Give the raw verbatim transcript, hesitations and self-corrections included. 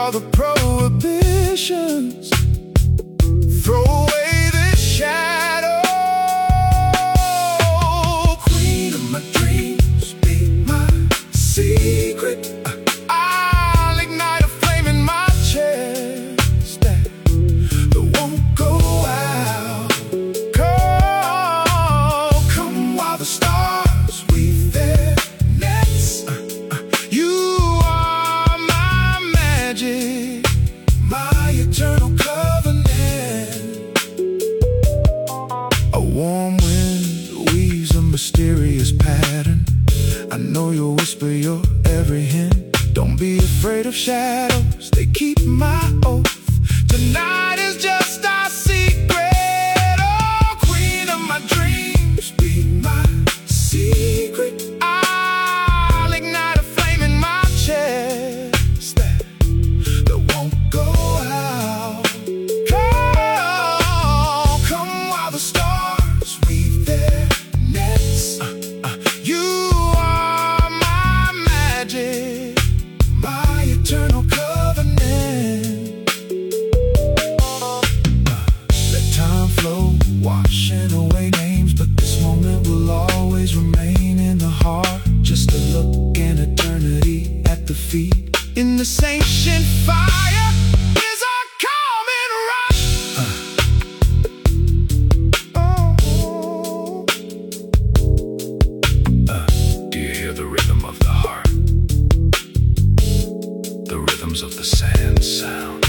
all the prohibitions. Throw away this shadow. Queen of my dreams, be my secret. I'll ignite a flame in my chest that, that won't go out. Come, come while the stars weave their nets. You are my magic, my eternal covenant. A warm wind weaves a mysterious pattern. I know you'll whisper your every hint. Don't be afraid of shadows, they keep my oath. Tonight is just our secret. Oh, queen of my dreams, be my secret. I'll ignite a flame in my chest that, that won't go out. Come, come while the stars weave their nets. uh, uh, You are my magic, my eternal covenant. uh, Let time flow, washing away names, but this moment will always remain in the heart. Just a look in eternity at the feet. In this ancient fire is our common rush. uh. Oh. Uh, do you hear the rhythm of the heart? The rhythms of the sand sound.